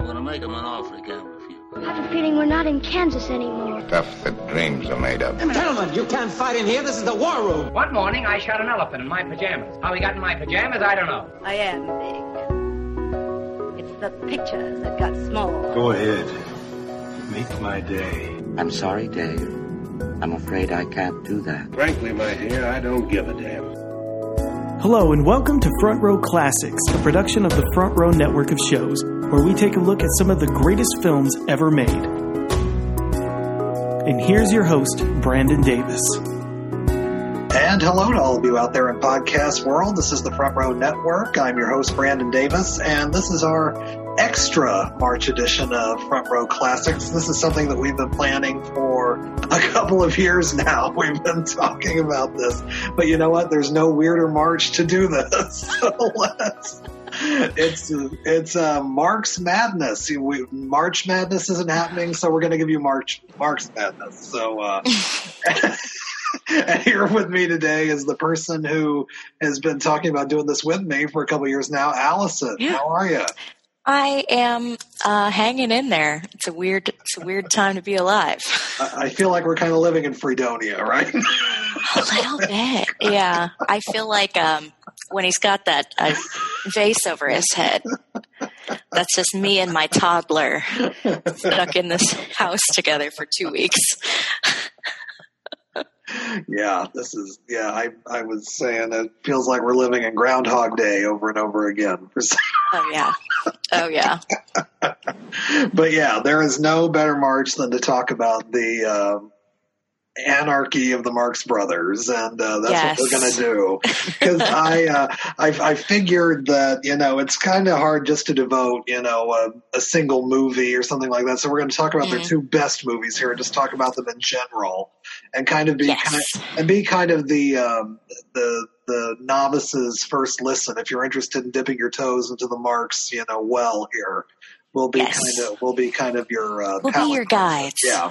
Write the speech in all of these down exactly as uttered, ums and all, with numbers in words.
gonna make him an offer again with you. I have a feeling we're not in Kansas anymore. Stuff that dreams are made of. Gentlemen, you can't fight in here. This is the war room. One morning, I shot an elephant in my pajamas. How he got in my pajamas, I don't know. I am big. It's the pictures that got small. Go ahead. Make my day. I'm sorry, Dave. I'm afraid I can't do that. Frankly, my dear, I don't give a damn. Hello and welcome to Front Row Classics, a production of the Front Row network of shows, where we take a look at some of the greatest films ever made. And here's your host, Brandon Davis. And hello to all of you out there in podcast world. This is the Front Row Network. I'm your host, Brandon Davis, and this is our extra March edition of Front Row Classics. This is something that we've been planning for a couple of years now. We've been talking about this. But you know what? There's no weirder March to do this. So let's... It's it's uh, March Madness. We, March Madness isn't happening, so we're going to give you March March Madness. So... Uh, And here with me today is the person who has been talking about doing this with me for a couple of years now, Allison. Yeah. How are you? I am uh, hanging in there. It's a weird, it's a weird time to be alive. I, I feel like we're kind of living in Fredonia, right? A little bit, yeah. I feel like um, when he's got that uh, vase over his head, that's just me and my toddler stuck in this house together for two weeks. Yeah, this is, yeah, I I was saying it feels like we're living in Groundhog Day over and over again. Oh, yeah. Oh, yeah. But yeah, there is no better March than to talk about the uh, anarchy of the Marx Brothers, and uh, that's yes. what we're going to do. Because I, uh, I I figured that, you know, it's kind of hard just to devote, you know, a, a single movie or something like that. So we're going to talk about mm. their two best movies here and just talk about them in general. And kind of be yes. kind of, and be kind of the um, the the novice's first listen. If you're interested in dipping your toes into the Marx, you know, well here, we'll be yes. kind of we'll be kind of your uh, we'll be your guides. Yeah.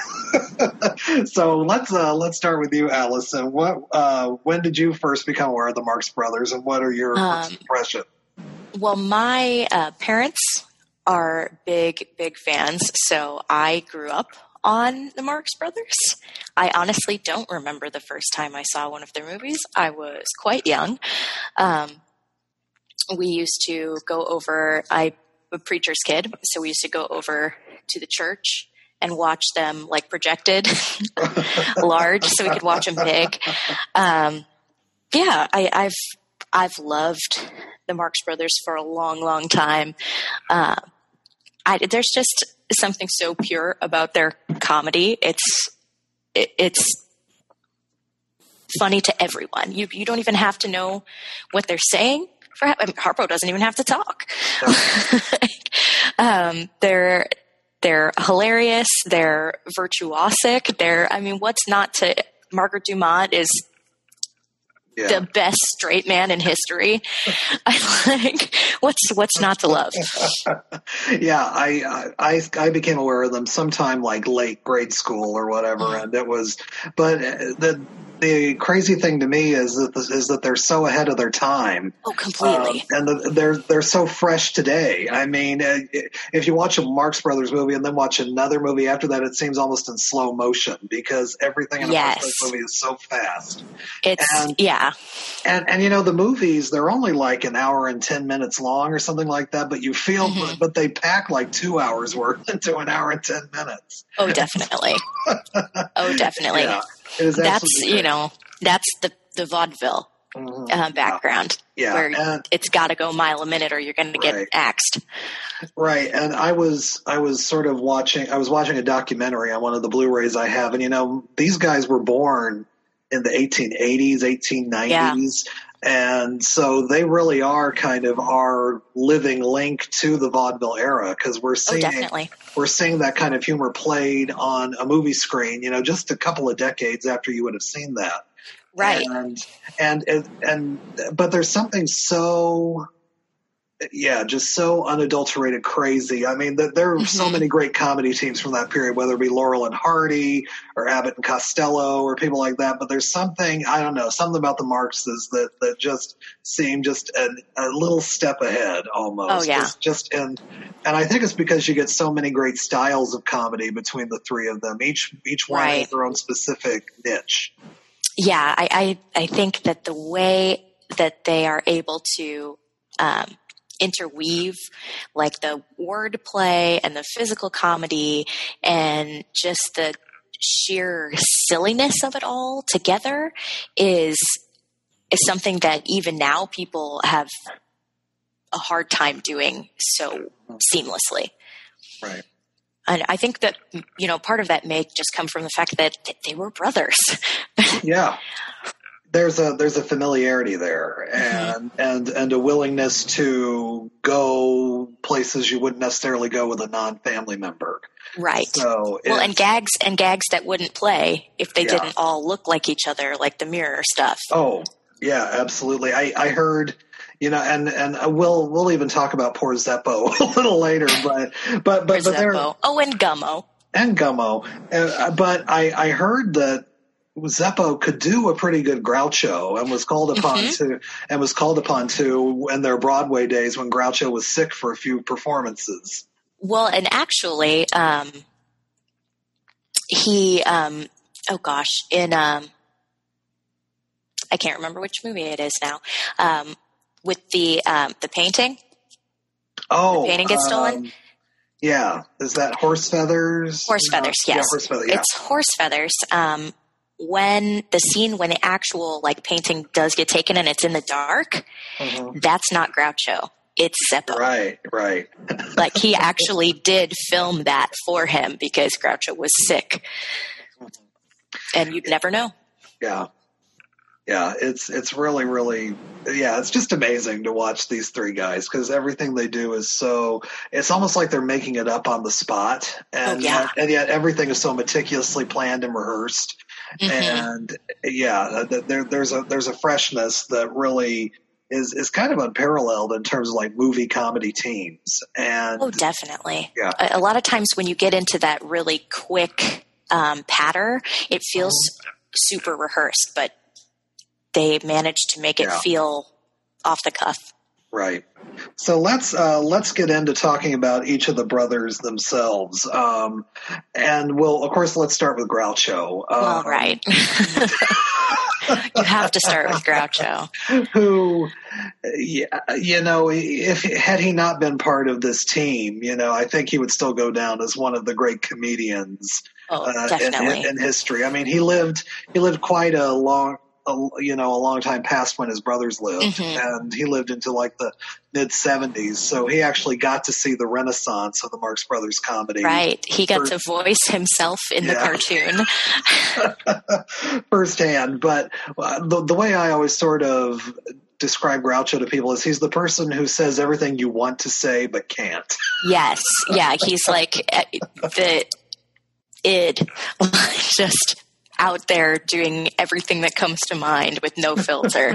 So let's uh, let's start with you, Allison. What uh, when did you first become aware of the Marx Brothers, and what are your um, first impressions? Well, my uh, parents are big big fans, so I grew up on the Marx Brothers. I honestly don't remember the first time I saw one of their movies. I was quite young. Um, we used to go over, I'm a preacher's kid, so we used to go over to the church and watch them like projected large so we could watch them big. Um, yeah, I, I've, I've loved the Marx Brothers for a long, long time. Uh, I, there's just something so pure about their comedy. It's it, it's funny to everyone. You you don't even have to know what they're saying. For, I mean, Harpo doesn't even have to talk. um, they're they're hilarious. They're virtuosic. They're I mean, what's not to? Margaret Dumont is yeah. the best straight man in history. I like what's what's not to love. Yeah, I, I I became aware of them sometime like late grade school or whatever, mm-hmm. and it was. But the the crazy thing to me is that this, is that they're so ahead of their time. Oh, completely. Uh, and the, they're they're so fresh today. I mean, if you watch a Marx Brothers movie and then watch another movie after that, it seems almost in slow motion because everything in a yes. Marx Brothers movie is so fast. It's and, yeah. And and you know the movies, they're only like an hour and ten minutes long or something like that, but you feel mm-hmm. but they pack like two hours worth into an hour and ten minutes. Oh, definitely. oh, definitely. Yeah, it is that's great. You know that's the the vaudeville mm-hmm. uh, background yeah. where and, it's got to go mile a minute or you're going to get right. axed. Right, and I was I was sort of watching I was watching a documentary on one of the Blu-rays I have, and you know these guys were born in the eighteen eighties, eighteen nineties. Yeah. And so they really are kind of our living link to the vaudeville era because we're seeing oh, we're seeing that kind of humor played on a movie screen, you know, just a couple of decades after you would have seen that. Right. And and and, and but there's something so yeah, just so unadulterated crazy. I mean, th- there are mm-hmm. so many great comedy teams from that period, whether it be Laurel and Hardy or Abbott and Costello or people like that. But there's something, I don't know, something about the Marxes that, that just seem just a, a little step ahead almost. Oh, yeah. It's just in, and I think it's because you get so many great styles of comedy between the three of them. Each each one right. has their own specific niche. Yeah, I, I, I think that the way that they are able to um, interweave like the wordplay and the physical comedy and just the sheer silliness of it all together is is something that even now people have a hard time doing so seamlessly. Right. And I think that, you know, part of that may just come from the fact that they were brothers. Yeah. There's a there's a familiarity there and mm-hmm. and and a willingness to go places you wouldn't necessarily go with a non-family member. Right. So well, and gags and gags that wouldn't play if they yeah. didn't all look like each other, like the mirror stuff. Oh, yeah, absolutely. I, I heard, you know, and and we'll we'll even talk about poor Zeppo a little later, but but but, but there. Oh, and Gummo. And Gummo, uh, but I I heard that Zeppo could do a pretty good Groucho and was called upon mm-hmm. to and was called upon to in their Broadway days when Groucho was sick for a few performances. Well, and actually, um, he um, oh gosh, in um, I can't remember which movie it is now. Um, with the um, the painting, oh, the painting gets stolen. Um, yeah, is that Horse Feathers? Horse Feathers, yes, yeah, horse feather, yeah. It's Horse Feathers. Um, when the scene when the actual like painting does get taken and it's in the dark, mm-hmm. that's not Groucho. It's Zeppo. Right, right. Like he actually did film that for him because Groucho was sick, and you'd never know. Yeah, yeah. It's it's really really yeah. It's just amazing to watch these three guys because everything they do is so. It's almost like they're making it up on the spot, and oh, yeah. and yet everything is so meticulously planned and rehearsed. Mm-hmm. And yeah, there, there's a there's a freshness that really is is kind of unparalleled in terms of like movie comedy teams. And oh, definitely. Yeah. A, a lot of times when you get into that really quick um, patter, it feels super rehearsed, but they manage to make it yeah. feel off the cuff. Right. So let's uh, let's get into talking about each of the brothers themselves, um, and we'll of course let's start with Groucho. Um, All right. You have to start with Groucho, who, yeah, you know, if had he not been part of this team, you know, I think he would still go down as one of the great comedians oh, uh, definitely. in, in history. I mean, he lived he lived quite a long. A, you know, a long time past when his brothers lived, mm-hmm. and he lived into like the mid seventies. So he actually got to see the renaissance of the Marx Brothers comedy. Right. He got First, to voice himself in yeah. the cartoon firsthand. But the, the way I always sort of describe Groucho to people is he's the person who says everything you want to say but can't. Yes. Yeah. He's like the id, just out there doing everything that comes to mind with no filter.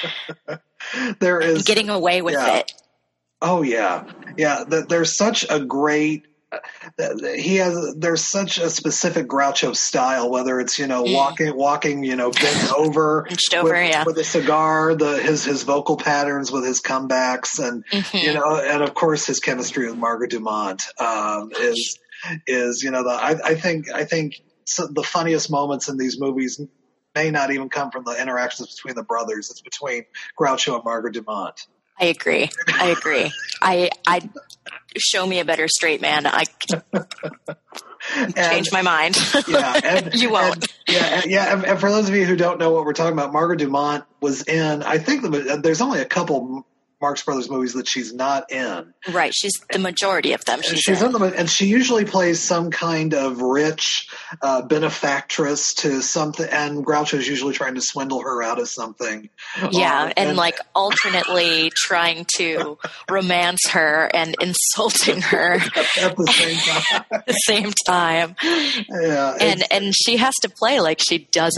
There is getting away with yeah. it. Oh yeah, yeah. There's such a great. He has. There's such a specific Groucho style. Whether it's you know mm. walking, walking, you know, bent over, over with, yeah. with a cigar. The his his vocal patterns with his comebacks, and mm-hmm. you know, and of course his chemistry with Margaret Dumont um, is is you know the. I, I think I think. So the funniest moments in these movies may not even come from the interactions between the brothers. It's between Groucho and Margaret Dumont. I agree. I agree. I, I show me a better straight man. I and, change my mind. Yeah, and, you won't. And, yeah, yeah. And, and for those of you who don't know what we're talking about, Margaret Dumont was in. I think the, there's only a couple Marx Brothers movies that she's not in. Right, she's the majority of them. She's, she's in. in them, and she usually plays some kind of rich uh, benefactress to something. And Groucho's usually trying to swindle her out of something. Yeah, um, and, and like alternately trying to romance her and insulting her at the same time. at the same time. Yeah, and and she has to play like she doesn't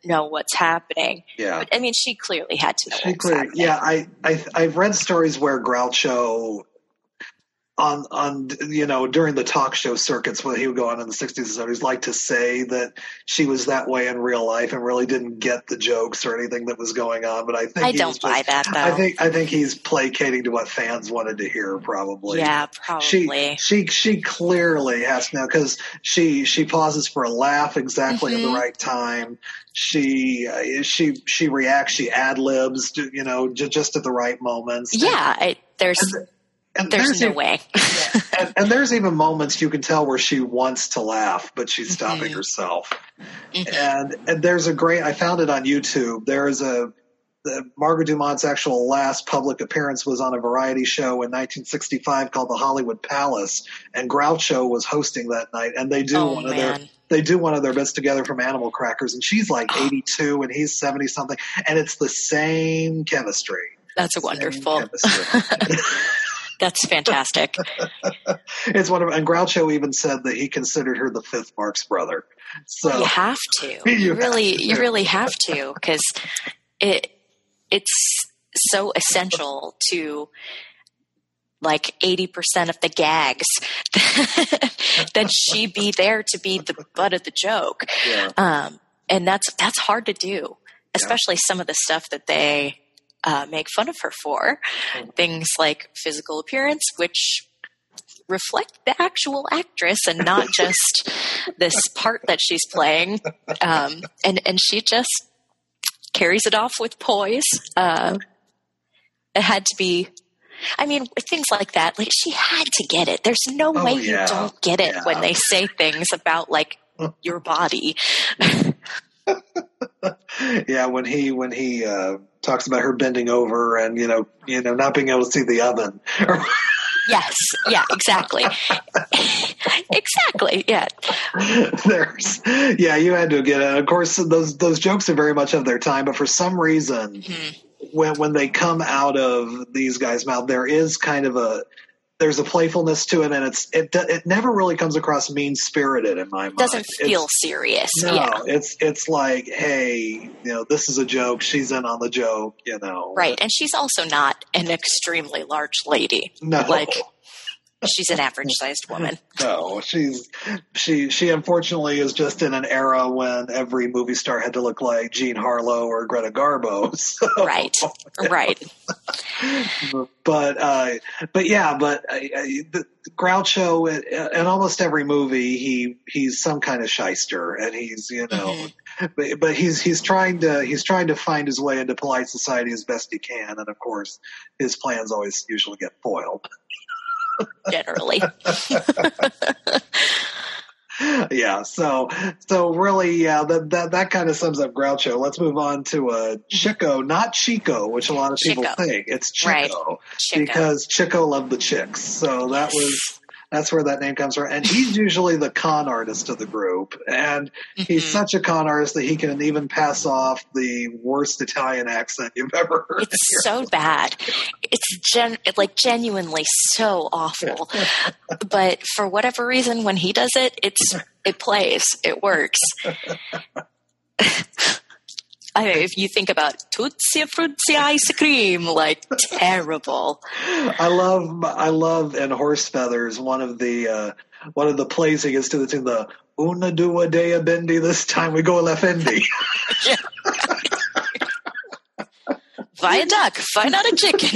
know what's happening. Yeah. But, I mean, she clearly had to know She what was clearly, happening. yeah, I, I, I've read stories where Groucho, on, on, you know, during the talk show circuits when he would go on in the sixties and seventies, liked to say that she was that way in real life and really didn't get the jokes or anything that was going on. But I think I he don't was buy just, that, though. I think, I think he's placating to what fans wanted to hear, probably. Yeah, probably. She, she, she clearly has to know, because she, she pauses for a laugh exactly Mm-hmm. at the right time. She, uh, she, she reacts, she ad-libs, you know, j- just at the right moments. Yeah, I, there's... And, and There's, there's no even, way. and, and there's even moments you can tell where she wants to laugh, but she's stopping mm-hmm. herself. Mm-hmm. And and there's a great, I found it on YouTube. There is a, the, Margaret Dumont's actual last public appearance was on a variety show in nineteen sixty-five called The Hollywood Palace, and Groucho was hosting that night. And they do Oh, one of man. their they do one of their bits together from Animal Crackers, and she's like eighty-two and he's seventy something, and it's the same chemistry. That's Same wonderful. chemistry. That's fantastic. It's one of, and Groucho even said that he considered her the fifth Marx Brother. So You have to. You You, have really, to. you really have to, because it it's so essential to like eighty percent of the gags that she be there to be the butt of the joke. Yeah. Um, and that's that's hard to do, especially some of the stuff that they uh, make fun of her for. Things like physical appearance, which reflect the actual actress and not just this part that she's playing. Um, and, and she just carries it off with poise. Uh, it had to be, I mean, things like that. Like, she had to get it. There's no Oh, way yeah. you don't get it Yeah. when they say things about like your body. Yeah, when he when he uh, talks about her bending over and you know you know not being able to see the oven. Yes. Yeah, exactly. Exactly. Yeah. There's, yeah, you had to get it. Of course, those those jokes are very much of their time, but for some reason, Mm-hmm. when when they come out of these guys' mouth, there is kind of a there's a playfulness to it, and it's it it never really comes across mean spirited in my mind. Doesn't feel It's- serious. No, Yeah. it's it's like, hey, you know, this is a joke. She's in on the joke, you know. Right. And she's also not an extremely large lady. No. Like, she's an average sized woman. No, she's she she unfortunately is just in an era when every movie star had to look like Jean Harlow or Greta Garbo. So. Right. Right. But uh, but yeah, but uh, the Groucho in almost every movie he he's some kind of shyster, and he's you know, Mm-hmm. but, but he's he's trying to he's trying to find his way into polite society as best he can, and of course his plans always usually get foiled. Generally. Yeah, so so really, yeah, that that, that kind of sums up Groucho. Let's move on to uh, Chico, not Chico, which a lot of people Chico. think. It's Chico, Right. Chico. because Chico loved the chicks. So that was that's where that name comes from. And he's usually the con artist of the group, and he's Mhm. such a con artist that he can even pass off the worst Italian accent you've ever heard. It's so bad. It's gen- like genuinely so awful. But for whatever reason, when he does it, it's it plays. It works. I mean, if you think about Tootsie Fruitsy ice cream, like terrible. I love, I love in Horse Feathers, one of the, uh, one of the plays he gets to the tune, the Una Dua Dea Bendy, this time we go La Fendi. Buy a duck, find out a chicken.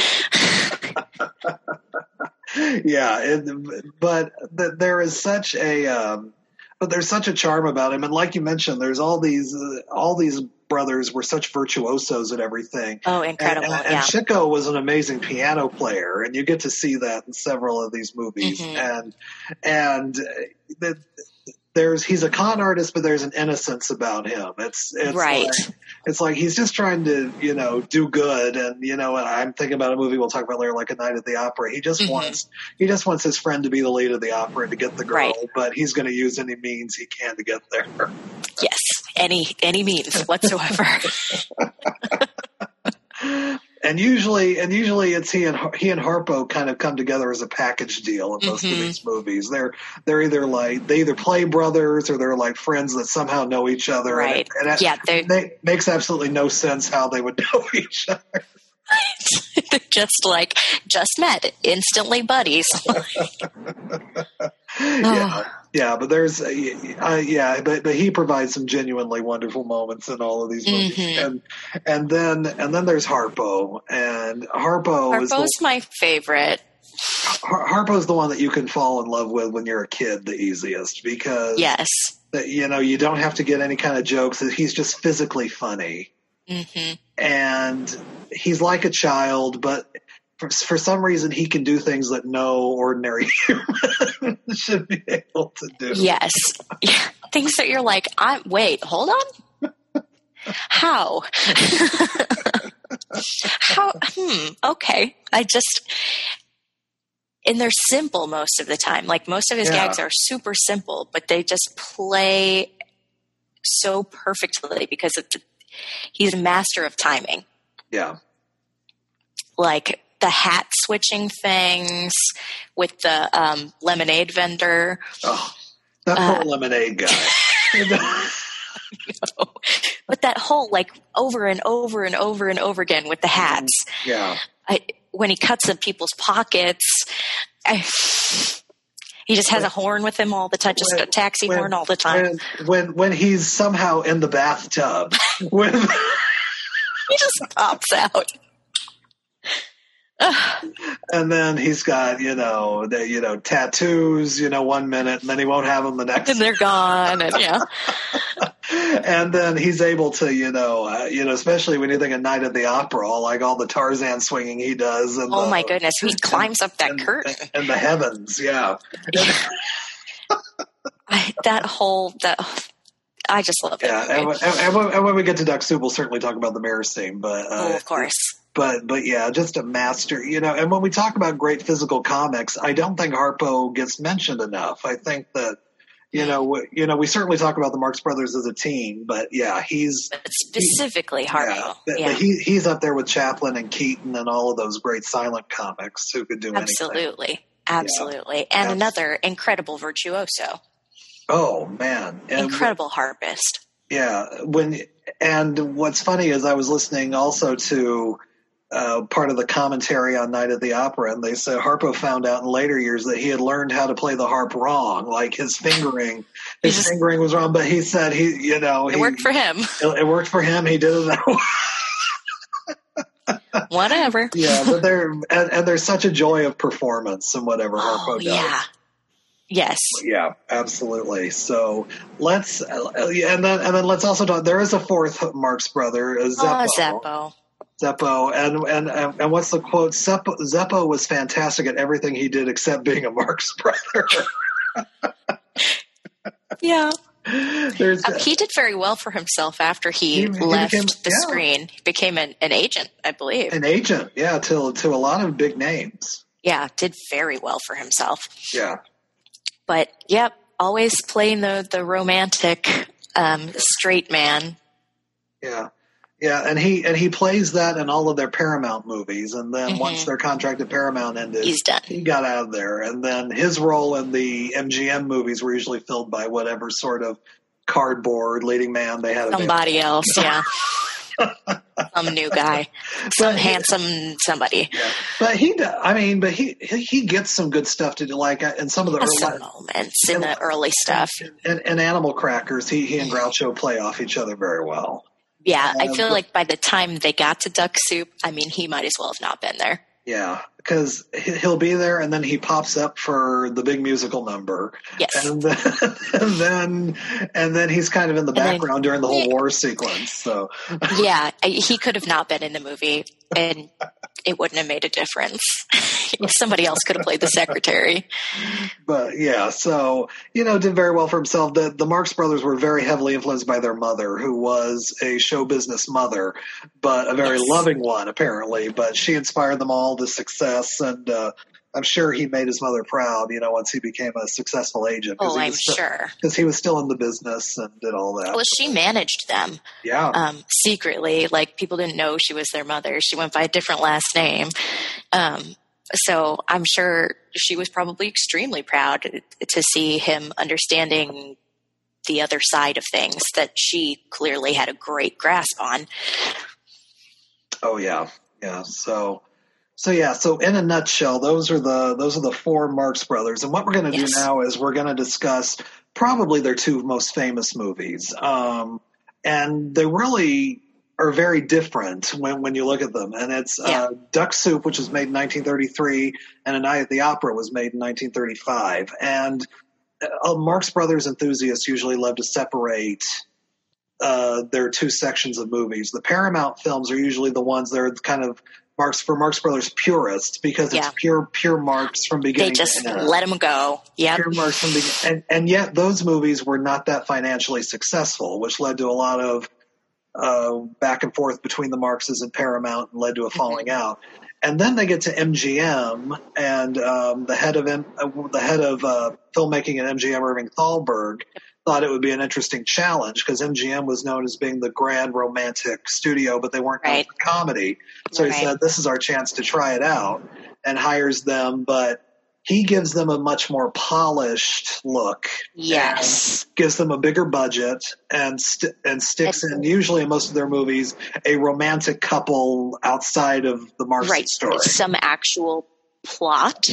Yeah, it, but th- there is such a, um, but there's such a charm about him. And like you mentioned, there's all these, uh, all these brothers were such virtuosos at everything. Oh, incredible. And, and, yeah. and Chico was an amazing piano player, and you get to see that in several of these movies. Mhm. And and the, there's he's a con artist, but there's an innocence about him. It's it's Right. Like, it's like he's just trying to you know do good, and you know I'm thinking about a movie we'll talk about later, like A Night at the Opera. He just Mhm. wants he just wants his friend to be the lead of the opera and to get the girl, Right. but he's going to use any means he can to get there. Yes, any any means whatsoever. And usually, and usually, it's he and he and Harpo kind of come together as a package deal in most mm-hmm. of these movies. They're they're either like they either play brothers or they're like friends that somehow know each other. Right? And it, and yeah, it, it makes absolutely no sense how they would know each other. They're just like just met, instantly buddies. yeah, yeah, but there's, uh, yeah, but but he provides some genuinely wonderful moments in all of these movies, mm-hmm. and and then and then there's Harpo, and Harpo Harpo's is the, my favorite. Har- Harpo's the one that you can fall in love with when you're a kid the easiest because yes, that, you know, you don't have to get any kind of jokes. He's just physically funny. Mm-hmm. And he's like a child, but for, for some reason he can do things that no ordinary human should be able to do. Yes. Yeah. Things that you're like, I wait, hold on. How? How? Hmm. Okay. I just, and they're simple most of the time. Like most of his yeah. gags are super simple, but they just play so perfectly because it's, he's a master of timing. Yeah. Like the hat switching things with the um, lemonade vendor. Oh, that poor uh, lemonade guy. No. But that whole, like, over and over and over and over again with the hats. Yeah. I, when he cuts in people's pockets, I, he just has a horn with him all the time, just when, a taxi when, horn all the time. When, when when he's somehow in the bathtub. when he just pops out. And then he's got, you know, the, you know, tattoos, you know, one minute, and then he won't have them the next. And they're gone, and yeah. And then he's able to, you know, uh, you know, especially when you think of Night at the Opera, like all the Tarzan swinging he does. And oh the, my goodness, he climbs up that and, curtain. And the heavens, yeah. I, that whole, that, I just love it. Yeah, and, and, and, when, and when we get to Duck Soup, we'll certainly talk about the mirror scene. But, uh, oh, of course. But, but yeah, just a master, you know, and when we talk about great physical comics, I don't think Harpo gets mentioned enough. I think that, you know, we, you know, we certainly talk about the Marx Brothers as a team, but yeah, he's but specifically he, Harpo. Yeah, yeah. But he, he's up there with Chaplin and Keaton and all of those great silent comics who could do absolutely, anything. absolutely, yeah. and Absol- another incredible virtuoso. Oh man, and incredible harpist. Yeah, when and what's funny is I was listening also to. Uh, part of the commentary on Night at the Opera, and they said Harpo found out in later years that he had learned how to play the harp wrong, like his fingering, his just, fingering was wrong. But he said he, you know, it he, worked for him. It, it worked for him. He did it that way. Whatever. Yeah, but there and, and there's such a joy of performance and whatever Harpo oh, does. Yeah. Yes. Yeah, absolutely. So let's uh, and then and then let's also talk. There is a fourth Marx brother, Zeppo. Oh, Zeppo. Zeppo, and, and and what's the quote? Zeppo, Zeppo was fantastic at everything he did except being a Marx brother. Yeah. Uh, he did very well for himself after he, he left he became, the yeah. screen. He became an, an agent, I believe. An agent, yeah, to, to a lot of big names. Yeah, did very well for himself. Yeah. But, yep, always playing the, the romantic um, straight man. Yeah. Yeah, and he and he plays that in all of their Paramount movies, and then mm-hmm. once their contract at Paramount ended, he's done. He got out of there, and then his role in the M G M movies were usually filled by whatever sort of cardboard leading man they had. Somebody else, yeah. Some new guy, some but handsome he, somebody. Yeah. But he, I mean, but he he gets some good stuff to do, like in some of the early, some moments in the early stuff. And, and Animal Crackers, he he and Groucho play off each other very well. Yeah, I feel like by the time they got to Duck Soup, I mean, he might as well have not been there. Yeah, because he'll be there, and then he pops up for the big musical number. Yes, and then and then, and then he's kind of in the background then, during the whole war sequence. So yeah, he could have not been in the movie, and it wouldn't have made a difference. Somebody else could have played the secretary. But yeah, so, you know, did very well for himself. The, the Marx Brothers were very heavily influenced by their mother, who was a show business mother, but a very yes. loving one, apparently. But she inspired them all to success. And, uh, I'm sure he made his mother proud, you know, once he became a successful agent. Oh, I'm still, sure. Because he was still in the business and did all that. Well, she managed them. Yeah. Um, secretly. Like, people didn't know she was their mother. She went by a different last name. Um, so I'm sure she was probably extremely proud to see him understanding the other side of things that she clearly had a great grasp on. Oh, yeah. Yeah. So... So yeah, so in a nutshell, those are the those are the four Marx Brothers, and what we're going to yes. do now is we're going to discuss probably their two most famous movies, um, and they really are very different when when you look at them. And it's yeah. uh, Duck Soup, which was made in nineteen thirty-three, and A Night at the Opera was made in nineteen thirty-five. And uh, Marx Brothers enthusiasts usually love to separate uh, their two sections of movies. The Paramount films are usually the ones that are kind of Marx for Marx Brothers purists, because it's yeah. pure pure Marx from beginning. They just to end. let them go. Yeah, pure Marx from beginning, and, and yet those movies were not that financially successful, which led to a lot of uh, back and forth between the Marxes and Paramount, and led to a falling mm-hmm. out. And then they get to M G M, and um, the head of M- uh, the head of uh, filmmaking at M G M, Irving Thalberg, thought it would be an interesting challenge, because M G M was known as being the grand romantic studio, but they weren't known right. for comedy. So right. he said, this is our chance to try it out, and hires them, but he gives them a much more polished look. Yes. Gives them a bigger budget, and st- and sticks it's, in, usually in most of their movies, a romantic couple outside of the Marx right. story. Some actual plot.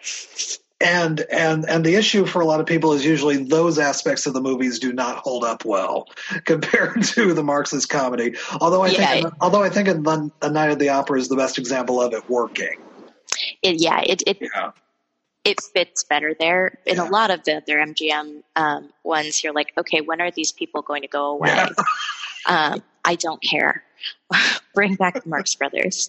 And and and the issue for a lot of people is usually those aspects of the movies do not hold up well compared to the Marxist comedy. Although I yeah, think, it, although I think A Night at the Opera is the best example of it working. It, yeah, it it yeah. it fits better there. In yeah. a lot of the other M G M um, ones, you're like, okay, when are these people going to go away? Yeah. um, I don't care. Bring back the Marx Brothers.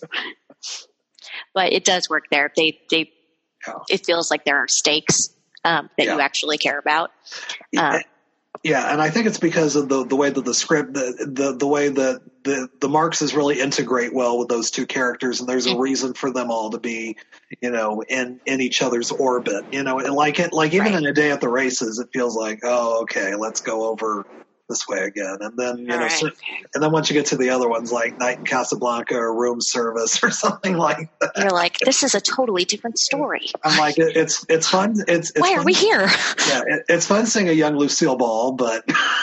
But it does work there. They they. It feels like there are stakes um, that yeah. you actually care about. Uh, yeah, and I think it's because of the the way that the script, the the, the way that the, the Marxes really integrate well with those two characters, and there's a mm-hmm. reason for them all to be, you know, in, in each other's orbit. You know, and like it, like even right. in A Day at the Races, it feels like, oh, okay, let's go over this way again, and then you all know, right, so, okay. and then once you get to the other ones like Night in Casablanca or Room Service or something like that, you're like, this is a totally different story. I'm like, it, it's it's fun. It's, it's why fun. are we here? Yeah, it, it's fun seeing a young Lucille Ball, but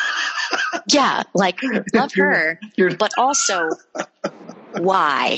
yeah, like love her, you're, you're, but also why?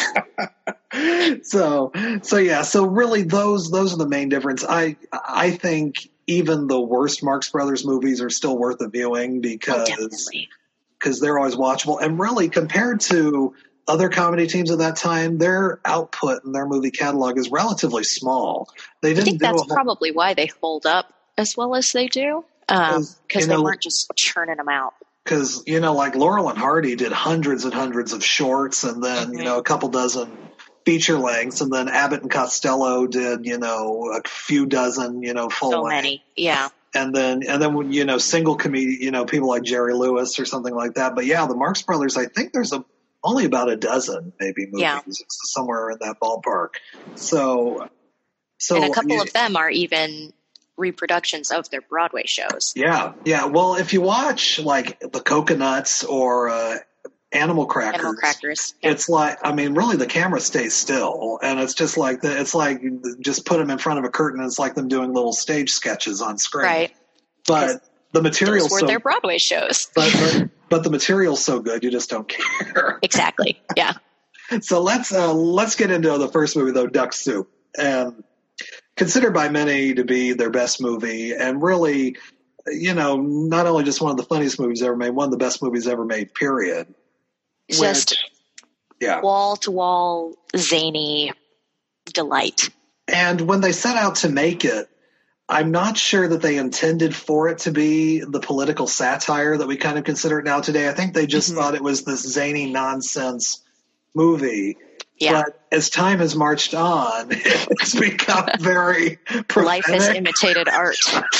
so so yeah, so really those those are the main difference. I I think. Even the worst Marx Brothers movies are still worth a viewing because because they're always watchable. And really, compared to other comedy teams of that time, their output and their movie catalog is relatively small. They didn't I think do that's a whole, probably why they hold up as well as they do, because um, they know, weren't just churning them out. Because, you know, like Laurel and Hardy did hundreds and hundreds of shorts, and then, mm-hmm. you know, a couple dozen feature lengths, and then Abbott and Costello did, you know, a few dozen, you know, full so length. many, yeah. And then, and then, you know, single comedian, you know, people like Jerry Lewis or something like that. But yeah, the Marx Brothers, I think there's a only about a dozen maybe movies, yeah. somewhere in that ballpark. So, so and a couple yeah. of them are even reproductions of their Broadway shows. Yeah, yeah. Well, if you watch like The Coconuts or uh, Animal Crackers. Animal Crackers. Yeah. It's like, I mean, really the camera stays still, and it's just like, the, it's like just put them in front of a curtain, and it's like them doing little stage sketches on screen. Right. But the material's those were so, their Broadway shows. But, but, but the material's so good, you just don't care. Exactly. Yeah. So let's uh, let's get into the first movie, though, Duck Soup, and considered by many to be their best movie, and really, you know, not only just one of the funniest movies ever made, one of the best movies ever made, period. Just Which, yeah. wall-to-wall zany delight. And when they set out to make it, I'm not sure that they intended for it to be the political satire that we kind of consider it now today. I think they just mm-hmm. thought it was this zany nonsense movie. Yeah. But as time has marched on, it's become very prophetic. Life has imitated art.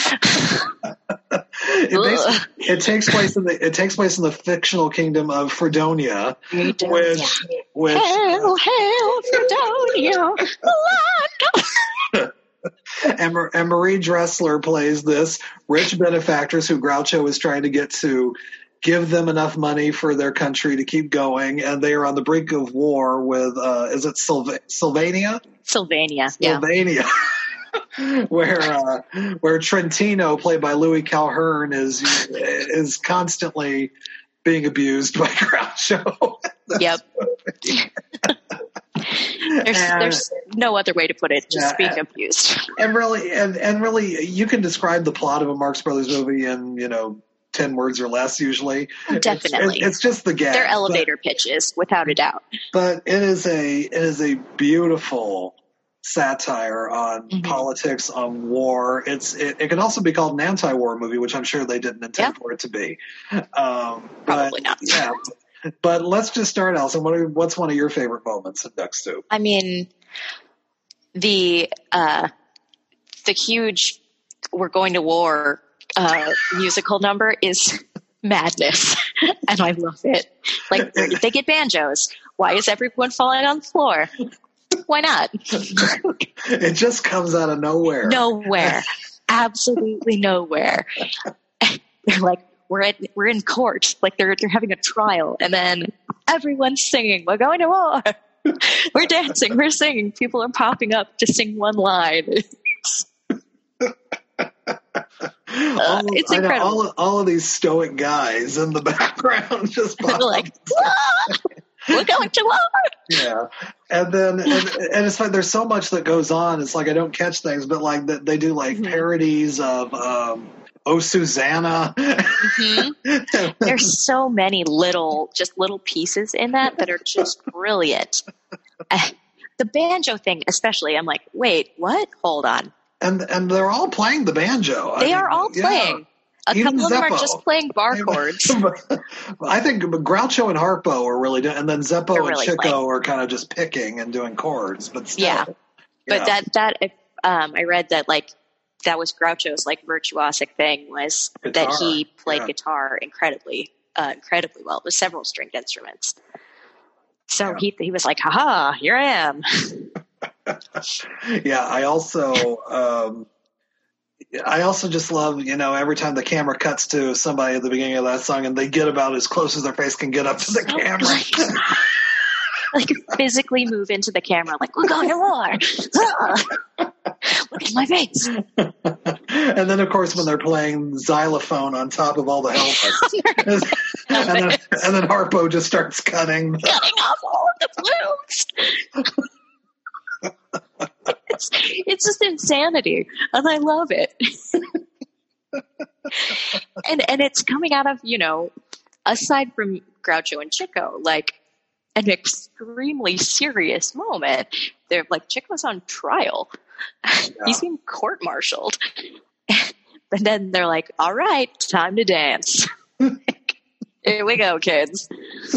it, it takes place in the it takes place in the fictional kingdom of Fredonia, Fredonia. which which hail, hail, Fredonia. and, and Marie Dressler plays this rich benefactress who Groucho is trying to get to give them enough money for their country to keep going, and they are on the brink of war with, uh, is it Sylv- Sylvania? Sylvania, Sylvania. Yeah. where uh, where Trentino, played by Louis Calhern, is is constantly being abused by Groucho. Yep. there's, and, there's no other way to put it. Just yeah, being and, abused. And really, and, and really, you can describe the plot of a Marx Brothers movie in, you know, ten words or less usually. Definitely. It's, it's just the gag. They're elevator but, pitches, without a doubt. But it is a it is a beautiful satire on mm-hmm. politics, on war. It's it, it can also be called an anti-war movie, which I'm sure they didn't intend yeah. for it to be. Um, Probably but, not. Yeah. But let's just start, Alison. What are, what's one of your favorite moments in Duck Soup? I mean, the uh, the huge "We're going to war" uh, musical number is madness, and I love it. Like, they get banjos. Why is everyone falling on the floor? Why not? It just comes out of nowhere. Nowhere. Absolutely nowhere. They're like, we're at, we're in court. Like, they're they're having a trial, and then everyone's singing, we're going to war. We're dancing, we're singing. People are popping up to sing one line. Uh, all, it's incredible. All, all of these stoic guys in the background just pop like, we're going to war. Yeah, and then and, and it's like there's so much that goes on. It's like I don't catch things, but like that they do like mm-hmm. parodies of um, "Oh Susanna." Mm-hmm. There's so many little, just little pieces in that that are just brilliant. Uh, the banjo thing, especially, I'm like, wait, what? Hold on. And and they're all playing the banjo. They I are mean, all playing. Yeah. A Even couple of them Zeppo. are just playing bar chords. I think Groucho and Harpo are really doing, and then Zeppo They're and really Chico playing. are kind of just picking and doing chords. But still, yeah, but yeah. that that um, I read that like that was Groucho's like virtuosic thing was guitar. that he played yeah. guitar incredibly, uh, incredibly well with several stringed instruments. So yeah. he he was like, "Haha, here I am." Yeah, I also. Um, I also just love, you know, every time the camera cuts to somebody at the beginning of that song and they get about as close as their face can get up to the so camera. Like, like physically move into the camera, like, we're going to war. Look at my face. And then, of course, when they're playing xylophone on top of all the helmets. and, then, and then Harpo just starts cutting. Cutting off all of the plumes. It's, it's just insanity, and I love it. and and it's coming out of, you know, aside from Groucho and Chico, like an extremely serious moment. They're like, Chico's on trial. Yeah. He's being court-martialed. And then they're like, all right, time to dance. Here we go, kids.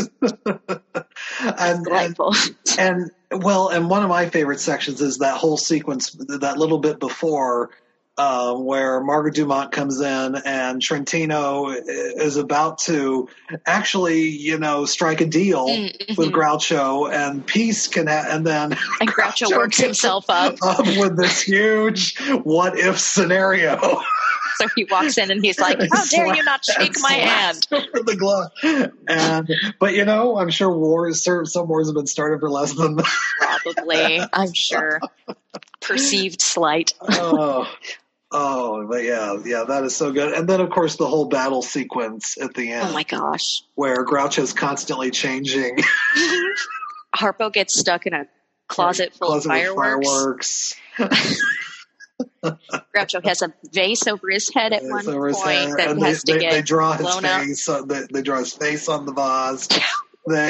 and, delightful. And, and well, and one of my favorite sections is that whole sequence, that little bit before, uh, where Margaret Dumont comes in and Trentino is about to actually, you know, strike a deal mm-hmm. with Groucho, and peace can, ha- and then and Groucho, Groucho works himself up. up with this huge what if scenario. So he walks in and he's like, how dare you not shake my hand? Over the glove. And, but, you know, I'm sure wars, some wars have been started for less than that. Probably, I'm sure. Perceived slight. Oh, oh, but yeah, yeah, that is so good. And then, of course, the whole battle sequence at the end. Oh, my gosh. Where Groucho's constantly changing. Harpo gets stuck in a closet full closet of fireworks. fireworks. Groucho has a vase over his head at one point head. that and has they, to they, get they draw his blown face. up. They, they draw his face on the vase. they,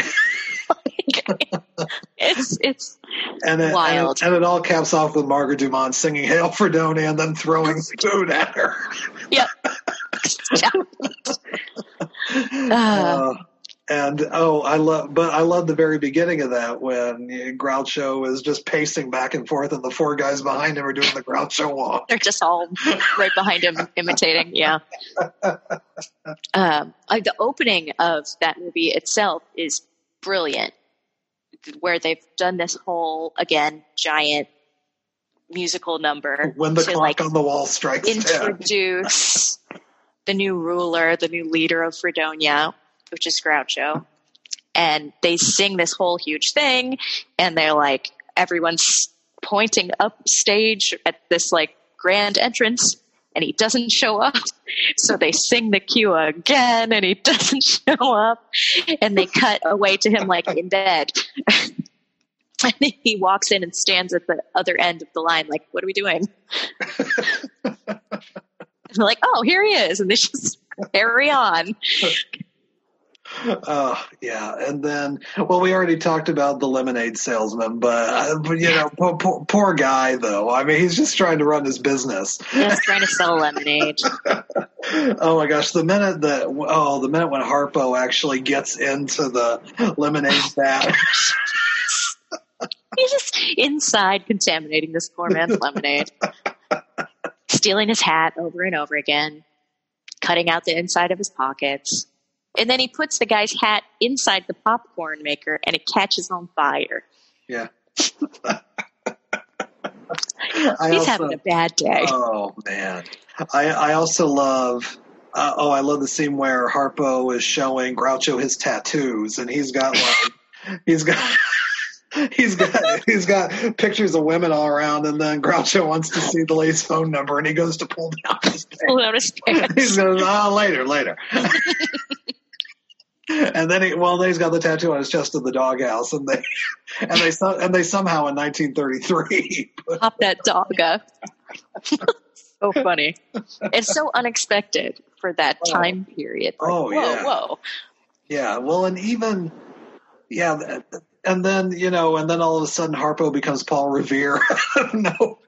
it's it's and it, wild, and it, and it all caps off with Margaret Dumont singing "Hail Fredonia" and then throwing food at her. Yep. uh, uh, And oh, I love, but I love the very beginning of that when Groucho is just pacing back and forth, and the four guys behind him are doing the Groucho walk. They're just all right behind him, imitating. Yeah. Um, uh, the opening of that movie itself is brilliant, where they've done this whole again giant musical number When the to clock like on the wall strikes introduce the new ruler, the new leader of Fredonia, which is Groucho. And they sing this whole huge thing, and they're like, everyone's pointing up stage at this like grand entrance, and he doesn't show up. So they sing the cue again, and he doesn't show up. And they cut away to him like in bed. And he walks in and stands at the other end of the line, like, what are we doing? And they're like, oh, here he is. And they just carry on. Oh, yeah. And then, well, we already talked about the lemonade salesman, but, uh, but you know, poor, poor, poor guy, though. I mean, he's just trying to run his business. Just trying to sell lemonade. Oh, my gosh. The minute that, oh, the minute when Harpo actually gets into the lemonade vat. He's just inside contaminating this poor man's lemonade. Stealing his hat over and over again. Cutting out the inside of his pockets. And then he puts the guy's hat inside the popcorn maker, and it catches on fire. Yeah. He's also, having a bad day. Oh, man. I, I also love, uh, oh, I love the scene where Harpo is showing Groucho his tattoos, and he's got like, he's got... He's got he's got pictures of women all around, and then Groucho wants to see the lady's phone number, and he goes to pull down his pants. Pull down his pants. He's going, oh, later, later. And then he, well, then he's got the tattoo on his chest of the doghouse, and they and they and they somehow in nineteen thirty-three pop that dog up. So funny. It's so unexpected for that time period. Like, oh whoa, yeah, whoa. Yeah. Well, and even yeah. And then, you know, and then all of a sudden Harpo becomes Paul Revere. No.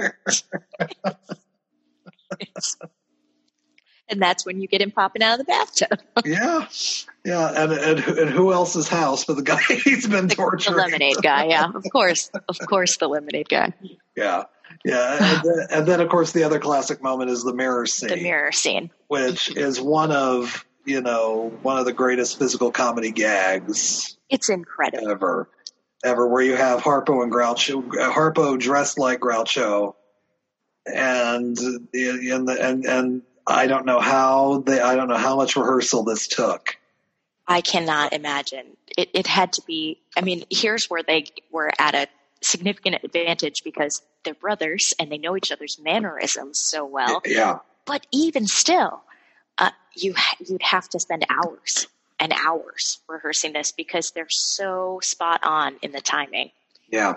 And that's when you get him popping out of the bathtub. Yeah. Yeah. And, and and who else's house but the guy he's been the, torturing? The lemonade guy, yeah. Of course. Of course, the lemonade guy. Yeah. Yeah. And then, and then, of course, the other classic moment is the mirror scene. The mirror scene. Which is one of, you know, one of the greatest physical comedy gags. It's incredible. Ever. Ever, where you have Harpo and Groucho, Harpo dressed like Groucho, and and and and I don't know how they, I don't know how much rehearsal this took. I cannot imagine. It it had to be. I mean, here's where they were at a significant advantage because they're brothers and they know each other's mannerisms so well. Yeah. But even still, uh, you you'd have to spend hours. and hours rehearsing this because they're so spot on in the timing. Yeah.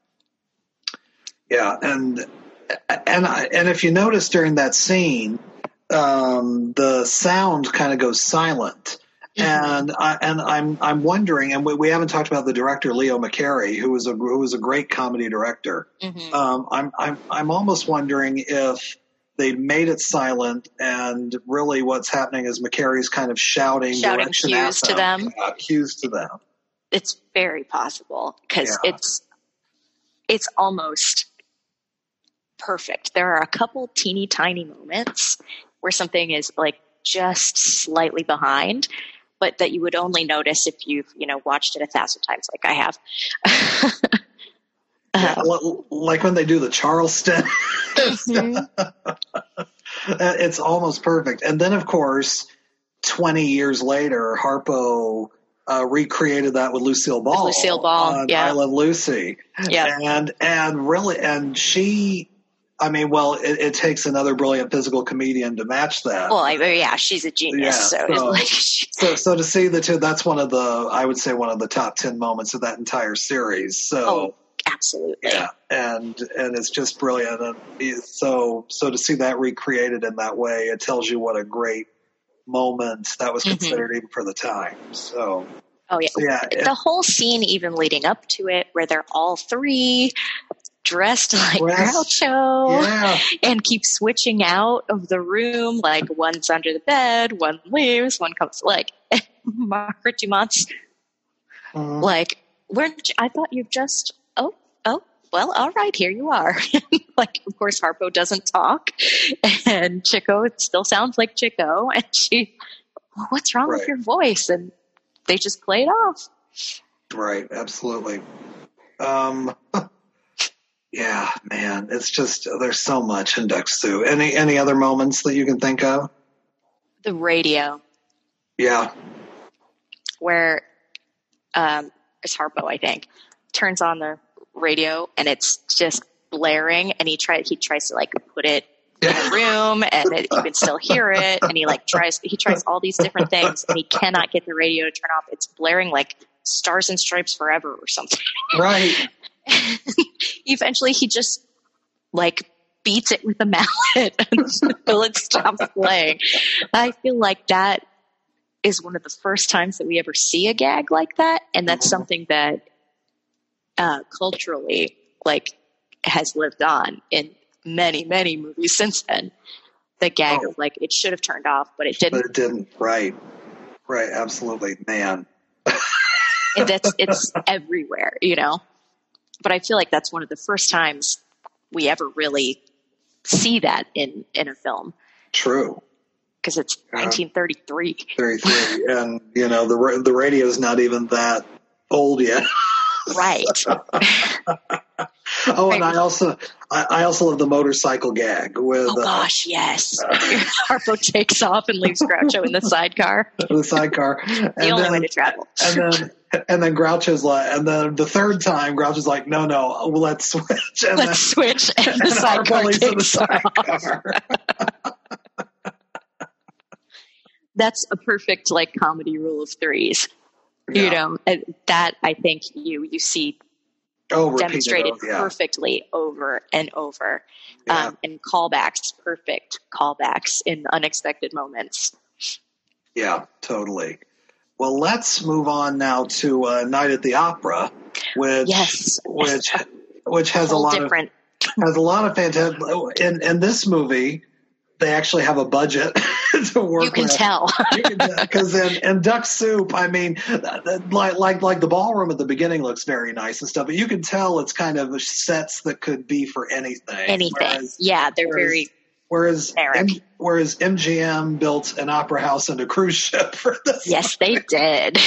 Yeah. And, and, I, and if you notice during that scene, um, the sound kind of goes silent. Mm-hmm. And I, and I'm, I'm wondering, and we, we haven't talked about the director, Leo McCarey, who was a, who was a great comedy director. Mm-hmm. Um, I'm, I'm, I'm almost wondering if they made it silent, and really what's happening is McCarey's kind of shouting, shouting cues to them. Uh, cues to them. It's very possible because yeah. it's it's almost perfect. There are a couple teeny tiny moments where something is like just slightly behind, but that you would only notice if you've you know watched it a thousand times, like I have. Yeah, like when they do the Charleston. Mm-hmm. It's almost perfect. And then, of course, twenty years later, Harpo uh, recreated that with Lucille Ball. With Lucille Ball, on yeah. I Love Lucy. Yeah. And, and really, and she, I mean, well, it, it takes another brilliant physical comedian to match that. Well, I, yeah, she's a genius. Yeah, so, so, like, so, so to see the two, that's one of the, I would say, one of the top ten moments of that entire series. So. Oh. Absolutely. Yeah, and and it's just brilliant. And so so to see that recreated in that way, it tells you what a great moment that was considered mm-hmm. even for the time. So oh yeah, so yeah the it, whole scene even leading up to it, where they're all three dressed like dressed, Groucho, yeah. and keep switching out of the room. Like one's under the bed, one leaves, one comes. Like Margaret Dumont's mm-hmm. like, weren't you, I thought you just. Oh, oh, well, all right, here you are. Like, of course, Harpo doesn't talk, and Chico still sounds like Chico, and she, well, what's wrong right. with your voice? And they just play it off. Right, absolutely. Um, Yeah, man, it's just, there's so much in Duck Soup. Any, any other moments that you can think of? The radio. Yeah. Where, um, it's Harpo, I think, turns on the radio and it's just blaring, and he tries, he tries to like put it in a room and it, you can still hear it. And he like tries, he tries all these different things and he cannot get the radio to turn off. It's blaring like Stars and Stripes Forever or something. Right. Eventually he just like beats it with a mallet until it stops playing. I feel like that is one of the first times that we ever see a gag like that. And that's something that uh, culturally like has lived on in many, many movies since then. The gag oh. of like, it should have turned off, but it didn't. But it didn't. Right. Right. Absolutely. Man. And that's, it's everywhere, you know? But I feel like that's one of the first times we ever really see that in, in a film. True. Because it's uh, nineteen thirty-three. thirty-three. And, you know, the the radio's not even that old yet. Right. Oh, and I also I, I also love the motorcycle gag with. Oh gosh, uh, yes. Harpo takes off and leaves Groucho in the sidecar. The sidecar. The and only then, way to travel. And then and then Groucho's like, and then the third time Groucho's like, no, no, let's switch. And let's then, switch, and, and the sidecar takes the sidecar. That's a perfect like comedy rule of threes. Yeah. You know, that I think you you see. Oh, demonstrated over, yeah. perfectly over and over. Yeah. Um, and callbacks, perfect callbacks in unexpected moments. Yeah, totally. Well, let's move on now to uh, Night at the Opera, which yes. which which has a lot different. of has a lot of fantastic. In in this movie, they actually have a budget to work with. You can with. tell. Because in, in Duck Soup, I mean, like, like like the ballroom at the beginning looks very nice and stuff, but you can tell it's kind of sets that could be for anything. Anything. Whereas, yeah, they're whereas, very Whereas, M, whereas M G M built an opera house and a cruise ship for this. Yes, they did.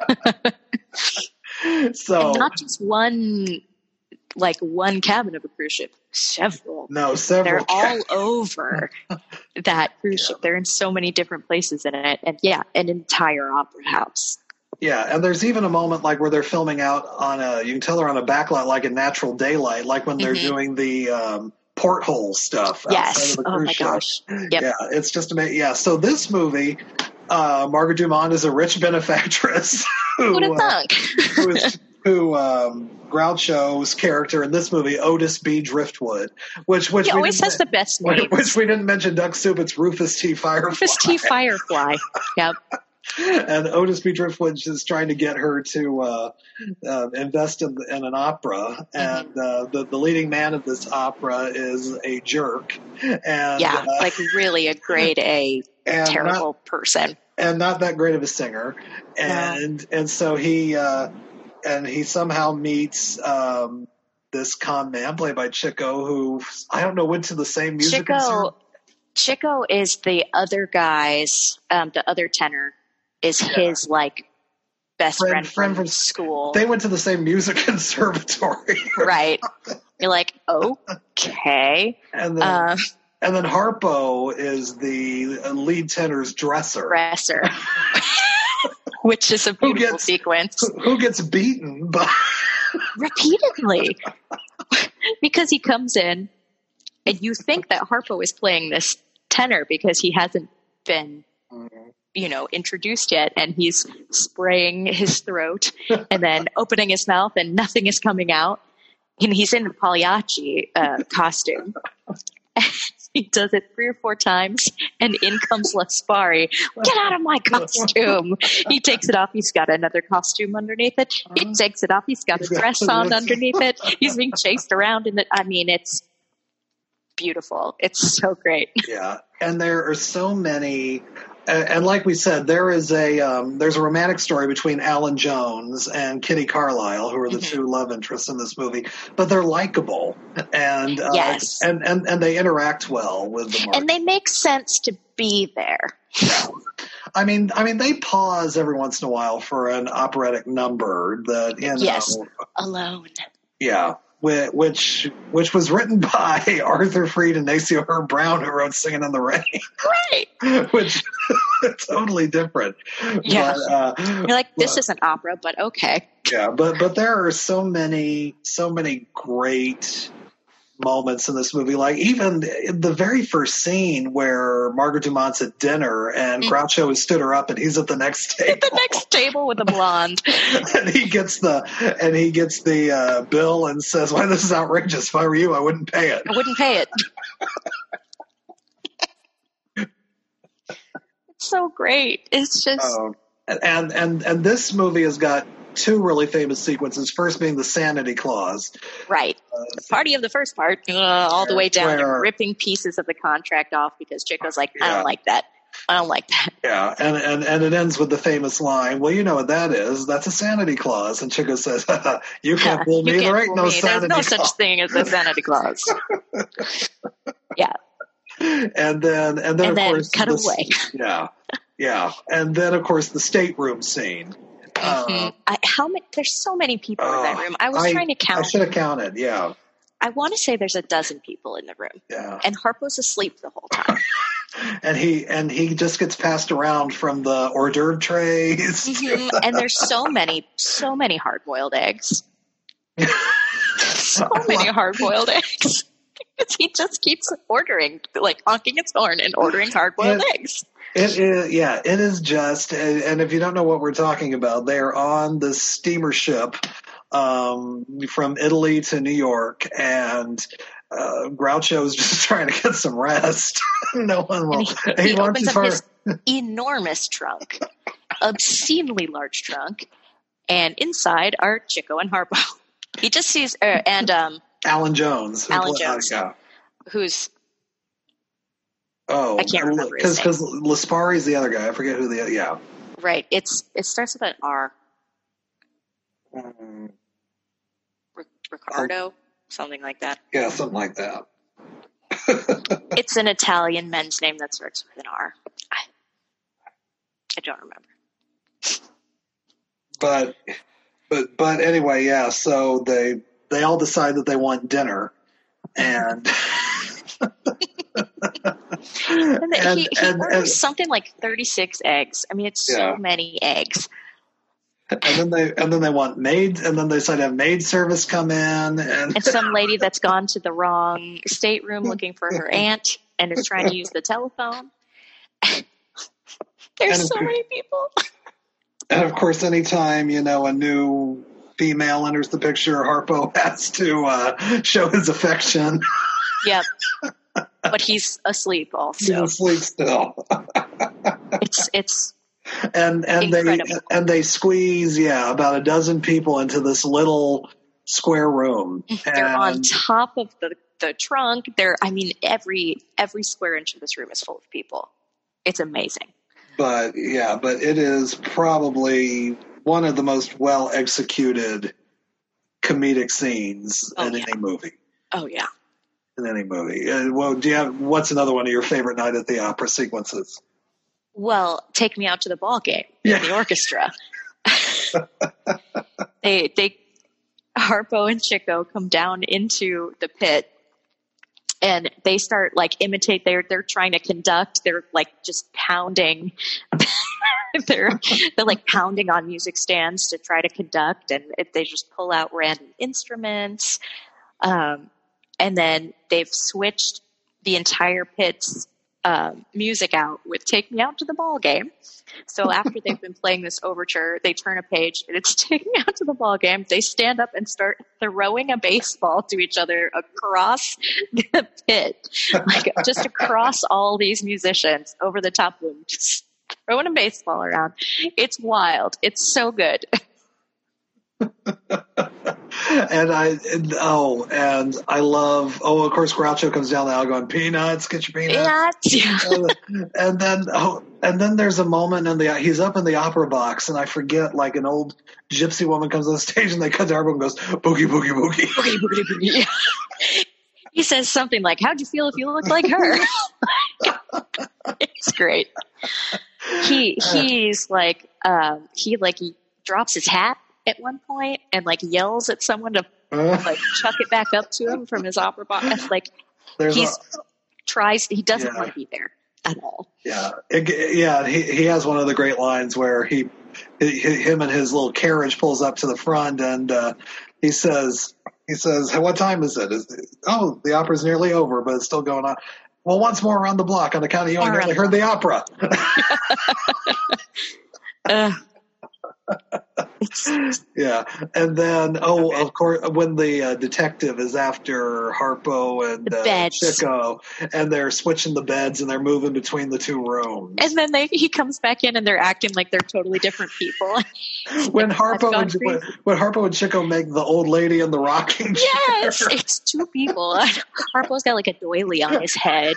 So and not just one, like one cabin of a cruise ship. Several. No, several. They're all over that cruise yeah. ship. They're in so many different places in it. And yeah, an entire opera house. Yeah, and there's even a moment like where they're filming out on a, you can tell they're on a backlot like in natural daylight, like when they're mm-hmm. doing the um, porthole stuff. Yes. Of the oh cruise my ship. gosh. Yep. Yeah, it's just amazing. Yeah, so this movie, uh, Margaret Dumont is a rich benefactress. Who, Who'd have thunk? uh, who is, who, um, Groucho's character in this movie, Otis B. Driftwood, which which he we always has the best name. Which we didn't mention Duck Soup. It's Rufus T. Firefly. Rufus T. Firefly. Yep. And Otis B. Driftwood is trying to get her to uh, uh, invest in, in an opera, and mm-hmm. uh, the the leading man of this opera is a jerk. And yeah, uh, like really a grade A terrible not, person, and not that great of a singer. And no. and so he. Uh, And he somehow meets um, this con man played by Chico, who I don't know went to the same music Chico, concert. Chico is the other guy's, um, the other tenor is yeah. his like best friend, friend, friend from, from school. They went to the same music conservatory, right? You're like, okay, and then. Um, and then Harpo is the lead tenor's dresser. Dresser. Which is a beautiful gets, sequence. Who gets beaten by repeatedly because he comes in, and you think that Harpo is playing this tenor because he hasn't been, you know, introduced yet, and he's spraying his throat and then opening his mouth, and nothing is coming out, and he's in a Pagliacci uh, costume. He does it three or four times, and in comes Laspari. Get out of my costume! He takes it off. He's got another costume underneath it. He takes it off. He's got a dress on underneath it. He's being chased around in it. I mean, it's beautiful. It's so great. Yeah, and there are so many. And like we said, there is a um, there's a romantic story between Alan Jones and Kitty Carlisle, who are the mm-hmm. two love interests in this movie. But they're likable, and uh, yes, and, and and they interact well with the market. And they make sense to be there. Yeah. I mean, I mean, they pause every once in a while for an operatic number that you know. Yes, alone. Yeah, which which was written by Arthur Freed and Nacio Herb Brown, who wrote Singing in the Rain. Right. Which totally different. Yeah. But, uh, You're like, this but, is an opera, but okay. Yeah, but but there are so many so many great moments in this movie. Like even the very first scene where Margaret Dumont's at dinner and mm. Groucho has stood her up and he's at the next table. At the next table with a blonde. and he gets the and he gets the uh, bill and says, "Why, this is outrageous. If I were you, I wouldn't pay it." I wouldn't pay it. It's so great. It's just um, and and and this movie has got two really famous sequences. First being the Sanity Clause. Right. Uh, the party of the first part, uh, all the way down where, to ripping pieces of the contract off because Chico's like, I yeah. don't like that. I don't like that. Yeah, and, and, and it ends with the famous line, well, you know what that is. That's a sanity clause. And Chico says, you can't fool me. There ain't no me. sanity There's no clause. such thing as a sanity clause. Yeah. And then, and then, and of then course, cut this, away. Yeah. Yeah. And then, of course, the stateroom scene. Mm-hmm. Uh, I, how many? There's so many people uh, in that room. I was I, trying to count. I should have counted. Yeah. I want to say there's a dozen people in the room. Yeah. And Harpo's asleep the whole time. and he and he just gets passed around from the hors d'oeuvre trays. Mm-hmm. And there's so many, so many hard-boiled eggs. so many hard-boiled eggs. He just keeps ordering, like honking its horn and ordering hard-boiled it, eggs. It is, yeah, it is just, and if you don't know what we're talking about, they're on this steamer ship um, from Italy to New York, and uh, Groucho's just trying to get some rest. no one will. And he, he, he wants opens up far- his enormous trunk, obscenely large trunk, and inside are Chico and Harpo. He just sees, uh, and um, Alan Jones. Alan Jones, yeah. who's oh, I can't remember his because name. because Laspari's the other guy. I forget who the yeah. Right. It's it starts with an R. Um, R- Ricardo, oh, something like that. Yeah, something like that. It's an Italian men's name that starts with an R. I, I don't remember. But but but anyway, yeah. So they they all decide that they want dinner, and. and, and, he, he and, orders and, something like thirty-six eggs. I mean, it's so yeah. many eggs. And then they and then they want maid, and then they decide to have maid service come in, and, and some lady that's gone to the wrong stateroom looking for her aunt and is trying to use the telephone. There's and so many people. And of course, anytime you know a new female enters the picture, Harpo has to uh, show his affection. Yep. But he's asleep also. He's asleep still. it's it's and and incredible. they and they squeeze yeah about a dozen people into this little square room. They're and, on top of the, the trunk. They're I mean every every square inch of this room is full of people. It's amazing. But yeah, but it is probably one of the most well executed comedic scenes oh, in yeah. any movie. Oh yeah. In any movie. Uh, well, do you have, what's another one of your favorite Night at the Opera sequences? Well, Take Me Out to the Ball Game. Yeah. The orchestra. they, they, Harpo and Chico come down into the pit and they start like imitate, they're, they're trying to conduct, they're like just pounding, they're, they're like pounding on music stands to try to conduct, and it, they just pull out random instruments. Um, And then they've switched the entire pit's um, music out with Take Me Out to the Ball Game. So after they've been playing this overture, they turn a page and it's Take Me Out to the Ball Game. They stand up and start throwing a baseball to each other across the pit, like just across all these musicians over the top of them, just throwing a baseball around. It's wild. It's so good. And I, and, oh, and I love, oh, of course, Groucho comes down the aisle going, peanuts, get your peanuts. Yeah. and, and then, oh, and then there's a moment in the, he's up in the opera box, and I forget, like an old gypsy woman comes on the stage, and they cut to Harpo and goes, boogie, boogie, boogie. Boogie, boogie, boogie. He says something like, how'd you feel if you looked like her? It's great. He, he's like, um, he like, he drops his hat at one point and like yells at someone to Uh, like chuck it back up to him from his opera box. Like he tries, he doesn't yeah. want to be there at all. Yeah, it, yeah. He he has one of the great lines where he, he him and his little carriage pulls up to the front, and uh, he says he says, "What time is it?" Is oh, the opera's nearly over, but it's still going on. Well, once more around the block on account of you only heard the opera. uh. Yeah, and then oh, of course, when the uh, detective is after Harpo and uh, Chico, and they're switching the beds and they're moving between the two rooms, and then they he comes back in and they're acting like they're totally different people. when Harpo and, when, when Harpo and Chico make the old lady in the rocking chair, yes, it's two people. Harpo's got like a doily on his head.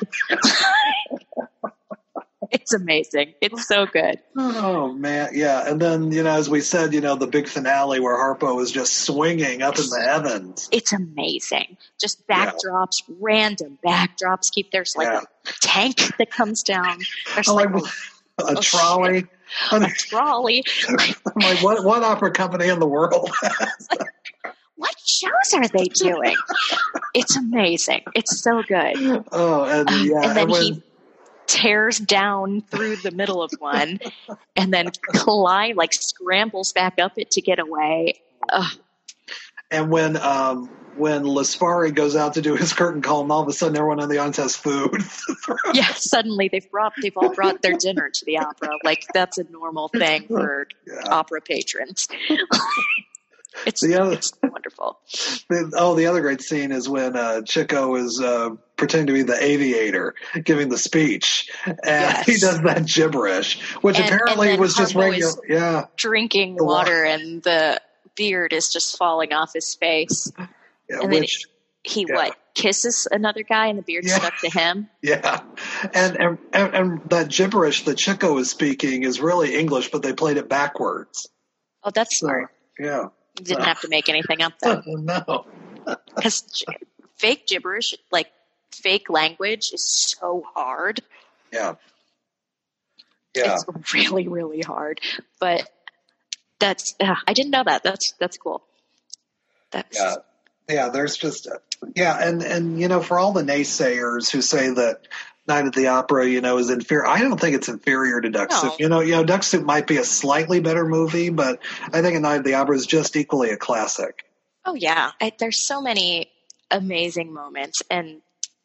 It's amazing. It's so good. Oh, man. Yeah. And then, you know, as we said, you know, the big finale where Harpo is just swinging up in the heavens. It's amazing. Just backdrops, yeah. random backdrops. Keep There's like yeah. a tank that comes down. There's oh, like like a, a, a trolley. A trolley. I'm like, what, what opera company in the world has that? What shows are they doing? It's amazing. It's so good. Oh, and yeah. Um, and then and when, he tears down through the middle of one and then climb, like scrambles back up it to get away. Ugh. And when um, when Laspari goes out to do his curtain call, and all of a sudden everyone in the audience has food. Yeah, suddenly they've brought they've all brought their dinner to the opera. Like that's a normal thing for yeah. opera patrons. It's, the other, it's wonderful. The, oh, the other great scene is when uh, Chico is uh, pretending to be the aviator, giving the speech, and yes. he does that gibberish, which and, apparently and was just regular. Yeah, drinking the water, water, and the beard is just falling off his face. Yeah, and which, then he yeah. what kisses another guy, and the beard yeah. stuck to him. Yeah, and, and and and that gibberish that Chico is speaking is really English, but they played it backwards. Oh, that's smart. So, yeah. You didn't have to make anything up then. No. Because fake gibberish, like fake language, is so hard. Yeah. Yeah. It's really, really hard. But that's, uh, I didn't know that. That's, that's cool. That's, yeah. Yeah. There's just, uh, yeah. And, and, you know, for all the naysayers who say that Night at the Opera, you know, is inferior. I don't think it's inferior to Duck no. Soup. You know, you know, Duck Soup might be a slightly better movie, but I think A Night at the Opera is just equally a classic. Oh yeah, I, there's so many amazing moments, and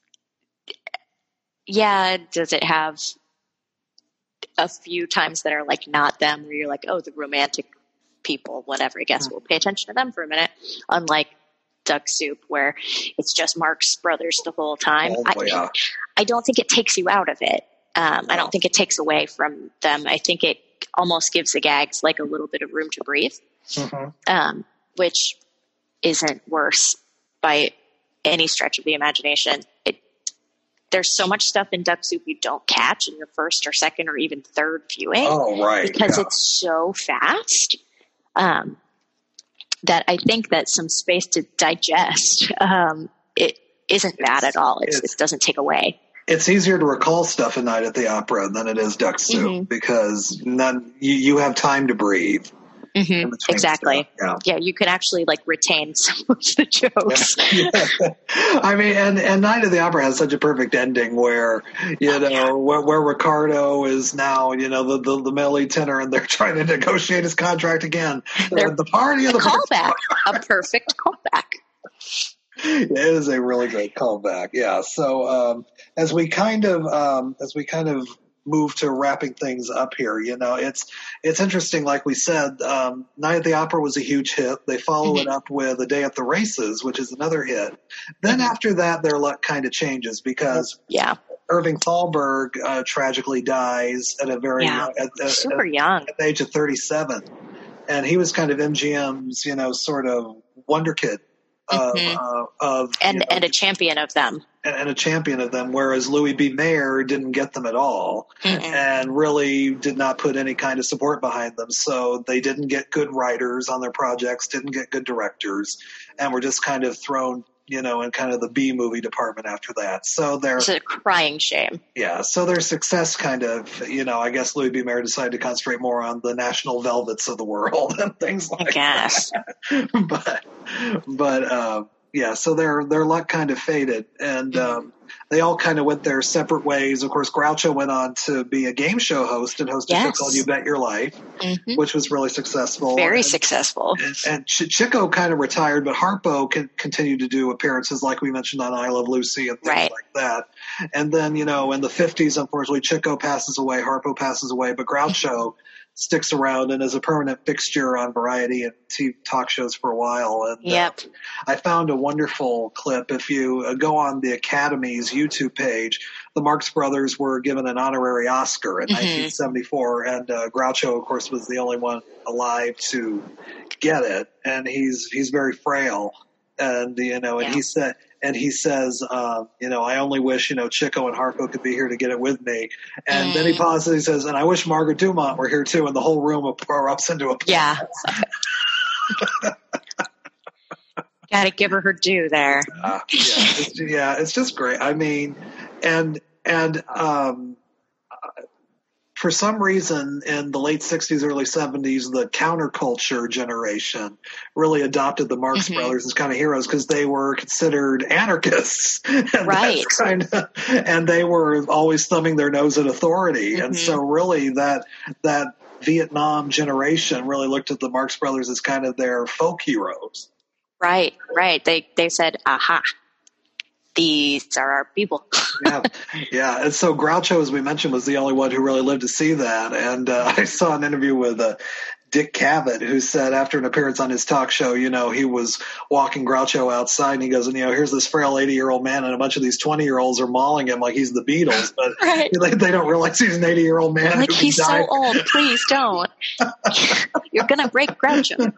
yeah, does it have a few times that are like not them, where you're like, oh, the romantic people, whatever. I guess mm-hmm. we'll pay attention to them for a minute. Unlike Duck Soup, where it's just Marx Brothers the whole time. Oh, I, yeah. I don't think it takes you out of it. Um, I don't think it takes away from them. I think it almost gives the gags like a little bit of room to breathe, mm-hmm. um, which isn't worse by any stretch of the imagination. It, there's so much stuff in Duck Soup you don't catch in your first or second or even third viewing. Oh, right. Because yeah. it's so fast. Um, that I think that some space to digest, um, it isn't bad at all. It's, it's, it doesn't take away. It's easier to recall stuff in Night at the Opera than it is Duck Soup mm-hmm. because none, you, you have time to breathe. Mm-hmm. Exactly. Yeah. yeah, you can actually like retain some of the jokes. Yeah. Yeah. I mean, and, and Night at the Opera has such a perfect ending where, you oh, know, yeah. where, where Ricardo is now, you know, the, the, the male lead tenor, and they're trying to negotiate his contract again. They're the party of the callback. A perfect callback. It is a really great callback. Yeah. So um, as we kind of um, as we kind of move to wrapping things up here, you know, it's it's interesting. Like we said, um, Night at the Opera was a huge hit. They follow mm-hmm. it up with A Day at the Races, which is another hit. Then mm-hmm. after that, their luck kind of changes because yeah. Irving Thalberg uh, tragically dies at a very yeah. uh, at, super at, young at the age of thirty-seven, and he was kind of M G M's, you know, sort of wonder kid. Mm-hmm. Uh, of and you know, and a champion of them and, and a champion of them, whereas Louis B. Mayer didn't get them at all mm-hmm. and really did not put any kind of support behind them, so they didn't get good writers on their projects, didn't get good directors, and were just kind of thrown you know, in kind of the B movie department after that. So they're it's a crying shame. Yeah, so their success kind of, you know, I guess Louis B. Mayer decided to concentrate more on the National Velvets of the world and things like I guess. that. but, but uh, yeah, so their their luck kind of faded, and um, they all kind of went their separate ways. Of course, Groucho went on to be a game show host and host a yes. show called You Bet Your Life, mm-hmm. which was really successful. Very and, successful. And, and Ch- Chico kind of retired, but Harpo can continued to do appearances like we mentioned on I Love Lucy and things right. like that. And then, you know, in the fifties, unfortunately, Chico passes away, Harpo passes away, but Groucho sticks around and is a permanent fixture on Variety and T V talk shows for a while. And yep. uh, I found a wonderful clip. If you uh, go on the Academy's YouTube page, the Marx Brothers were given an honorary Oscar in mm-hmm. nineteen seventy-four, and uh, Groucho, of course, was the only one alive to get it. And he's he's very frail, and you know, and yeah. he said. And he says, um, you know, I only wish, you know, Chico and Harpo could be here to get it with me. And mm. then he pauses. He says, and I wish Margaret Dumont were here too. And the whole room erupts into applause. Yeah. Got to give her her due there. Uh, yeah, it's, yeah, it's just great. I mean, and and um, for some reason in the late sixties, early seventies, the counterculture generation really adopted the Marx mm-hmm. Brothers as kind of heroes because they were considered anarchists. And right. Kind of, and they were always thumbing their nose at authority. Mm-hmm. And so really that that Vietnam generation really looked at the Marx Brothers as kind of their folk heroes. Right, right. They they said, aha. These are our people. yeah, yeah. And so Groucho, as we mentioned, was the only one who really lived to see that. And uh, I saw an interview with uh, Dick Cavett, who said after an appearance on his talk show, you know, he was walking Groucho outside, and he goes, and you know, here's this frail eighty-year-old man, and a bunch of these twenty-year-olds are mauling him like he's the Beatles, but right. they, they don't realize he's an eighty-year-old man. Like, who he's died. so old. Please don't. You're gonna break Groucho.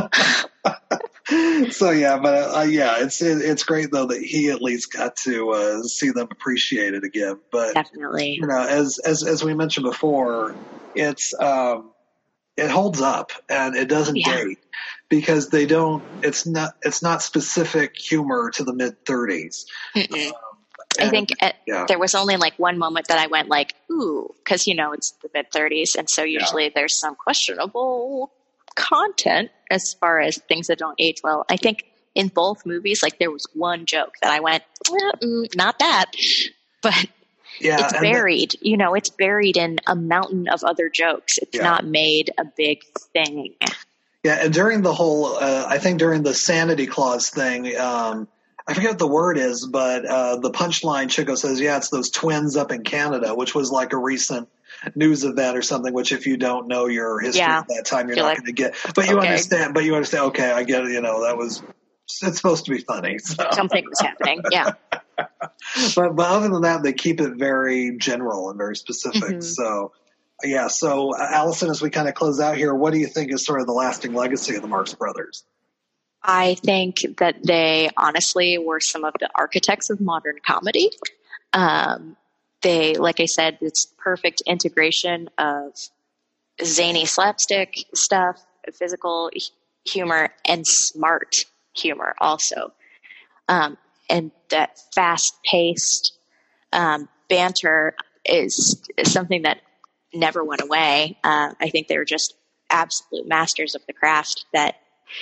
So yeah, but uh, yeah, it's it, it's great though that he at least got to uh, see them appreciate it again. But definitely, you know, as as as we mentioned before, it's um, it holds up and it doesn't yeah. date because they don't. It's not it's not specific humor to the mid thirties. Um, I think at, yeah. there was only like one moment that I went like, ooh, because you know it's the mid thirties, and so usually yeah. there's some questionable content as far as things that don't age well. I think in both movies, like there was one joke that I went, mm, not that, but yeah, it's buried. The, you know, it's buried in a mountain of other jokes. It's yeah. not made a big thing. Yeah, and during the whole, uh, I think during the Sanity Clause thing, um, I forget what the word is, but uh, the punchline, Chico says, yeah, it's those twins up in Canada, which was like a recent news event or something, which if you don't know your history yeah. at that time, you're Feel not like, going to get. But you okay. understand. But you understand. Okay, I get it. You know, that was. It's supposed to be funny. So. Something was happening. Yeah. but but other than that, they keep it very general and very specific. Mm-hmm. So yeah. So uh, Allison, as we kind of close out here, what do you think is sort of the lasting legacy of the Marx Brothers? I think that they honestly were some of the architects of modern comedy. Um, They, like I said, it's perfect integration of zany slapstick stuff, physical humor, and smart humor also. Um, and that fast-paced um, banter is, is something that never went away. Uh, I think they were just absolute masters of the craft that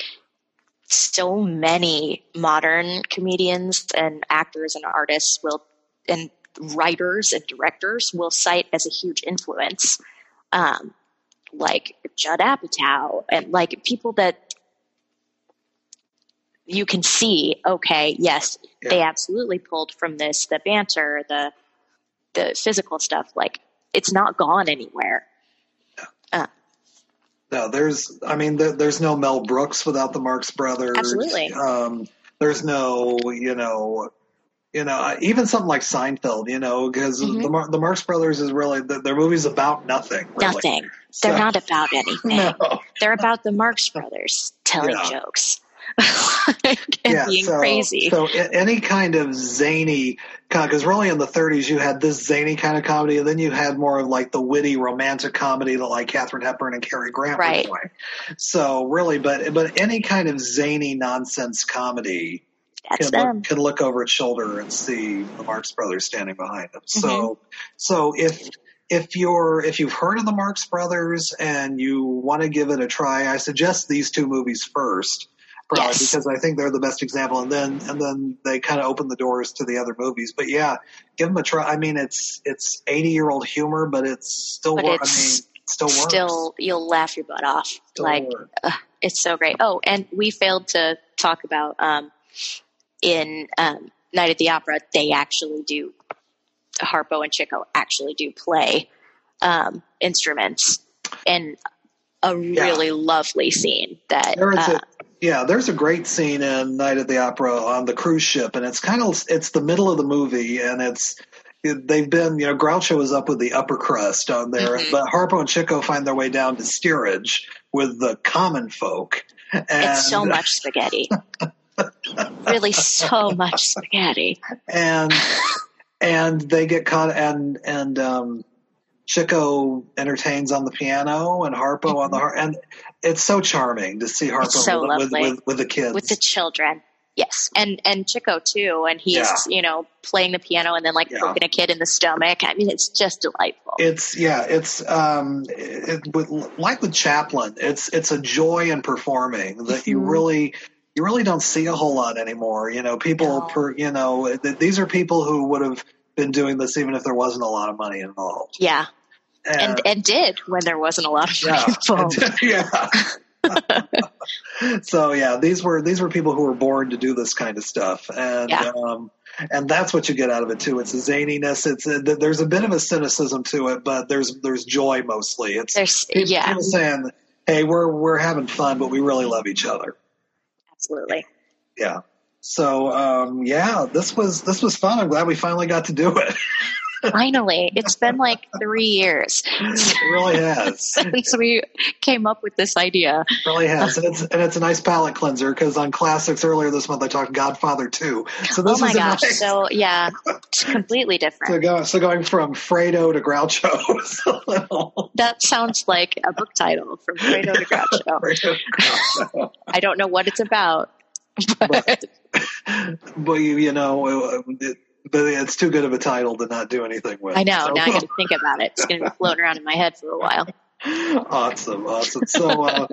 so many modern comedians and actors and artists will and writers and directors will cite as a huge influence, um, like Judd Apatow and like people that you can see, okay, yes, yeah. they absolutely pulled from this, the banter, the, the physical stuff. Like it's not gone anywhere. Yeah. Uh, no, there's, I mean, there, there's no Mel Brooks without the Marx Brothers. Absolutely. Um, there's no, you know, You know, even something like Seinfeld, you know, because mm-hmm. the, Mar- the Marx Brothers is really, the, their movie's about nothing. Really. Nothing. So, They're not about anything. No. They're about the Marx Brothers telling yeah. jokes and yeah, being so, crazy. So any kind of zany, because really in the thirties you had this zany kind of comedy, and then you had more of like the witty romantic comedy that like Katharine Hepburn and Cary Grant right. were doing. So really, but but any kind of zany nonsense comedy That's can them. look, can look over its shoulder and see the Marx Brothers standing behind them. Mm-hmm. So, so if if you're if you've heard of the Marx Brothers and you want to give it a try, I suggest these two movies first, probably Yes. because I think they're the best example, and then and then they kind of open the doors to the other movies. But yeah, give them a try. I mean, it's it's eighty year old humor, but it's still But wor- it's I mean, still works. Still, you'll laugh your butt off. Still like, uh, it's so great. Oh, and we failed to talk about um, in um, Night at the Opera, they actually do, Harpo and Chico actually do play um, instruments in a really yeah. lovely scene that there is uh, a, yeah there's a great scene in Night at the Opera on the cruise ship, and it's kind of it's the middle of the movie, and it's they've been you know Groucho is up with the upper crust on there, mm-hmm. but Harpo and Chico find their way down to steerage with the common folk. And it's so much spaghetti. Really so much spaghetti. And and they get caught and and um Chico entertains on the piano and Harpo mm-hmm. on the harp, and it's so charming to see Harpo so with, with, with, with the kids, with the children. Yes, and and Chico too, and he's yeah. you know playing the piano and then like yeah. poking a kid in the stomach. I mean, it's just delightful. It's yeah, it's um, it, with, like with Chaplin, it's it's a joy in performing that mm-hmm. you really you really don't see a whole lot anymore. You know, people no. per you know th- these are people who would have been doing this even if there wasn't a lot of money involved. Yeah, and and, and did when there wasn't a lot of money yeah, involved. yeah. So yeah, these were these were people who were born to do this kind of stuff, and yeah. um, and that's what you get out of it too. It's a zaniness. It's a, there's a bit of a cynicism to it, but there's there's joy mostly. It's there's, people, yeah. people saying, "Hey, we're we're having fun, but we really love each other." Absolutely. Yeah. So um, yeah, this was this was fun. I'm glad we finally got to do it. Finally, it's been like three years. It really has since we came up with this idea. It really has, and it's and it's a nice palate cleanser because on classics earlier this month I talked Godfather two. So this oh my is gosh! Nice, so yeah, it's completely different. So, go, so going from Fredo to Groucho. So that sounds like a book title, from Fredo to Groucho. Fredo to Groucho. I don't know what it's about, but but, but you you know. It, But it's too good of a title to not do anything with. I know. So. Now I got to think about it. It's going to be floating around in my head for a while. Awesome, awesome. So, uh,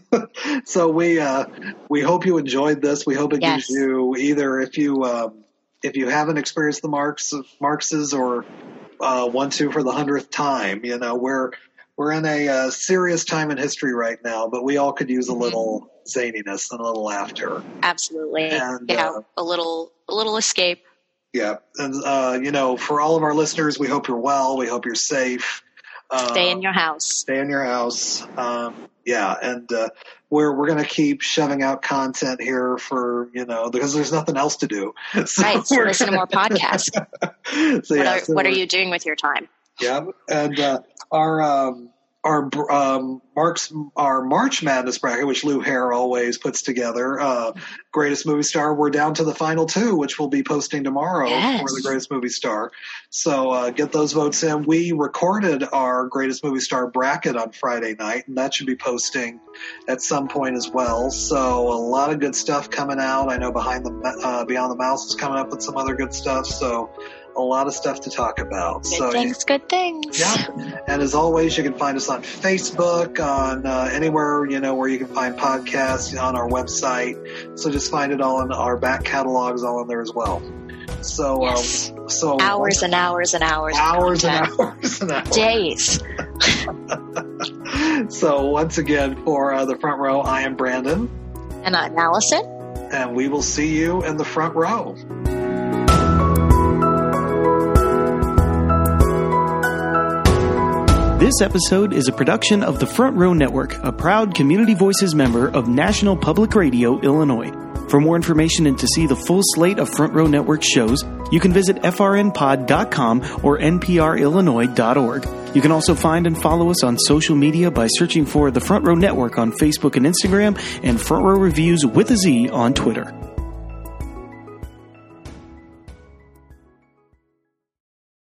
so we uh, we hope you enjoyed this. We hope it yes. gives you either if you um, if you haven't experienced the Marx Marxes or uh, want to for the hundredth time. You know, we're we're in a uh, serious time in history right now, but we all could use a little zaniness and a little laughter. Absolutely. And, yeah, uh, a little a little escape. Yeah. And, uh, you know, for all of our listeners, we hope you're well. We hope you're safe. Uh, stay in your house. Stay in your house. Um, yeah. And uh, we're we're going to keep shoving out content here for, you know, because there's nothing else to do. So right. So listen gonna... to more podcasts. so, what yeah, are, so what are you doing with your time? Yeah. And uh, our... Um, Our um, Mark's our March Madness bracket, which Lou Hare always puts together, uh, Greatest Movie Star. We're down to the final two, which we'll be posting tomorrow yes. for the Greatest Movie Star. So uh, get those votes in. We recorded our Greatest Movie Star bracket on Friday night, and that should be posting at some point as well. So a lot of good stuff coming out. I know Behind the uh, Beyond the Mouse is coming up with some other good stuff. So. A lot of stuff to talk about. Good so, things, good things. Yeah. And as always, you can find us on Facebook, on uh, anywhere, you know, where you can find podcasts, on our website. So just find it all in our back catalogs, all in there as well. So, yes. um, so hours and hours and hours. Hours and hours and hours. Days. So once again, for uh, the front row, I am Brandon. And I'm Allison. And we will see you in the front row. This episode is a production of the Front Row Network, a proud Community Voices member of National Public Radio, Illinois. For more information and to see the full slate of Front Row Network shows, you can visit f r n pod dot com or n p r illinois dot org. You can also find and follow us on social media by searching for the Front Row Network on Facebook and Instagram, and Front Row Reviews with a Z on Twitter.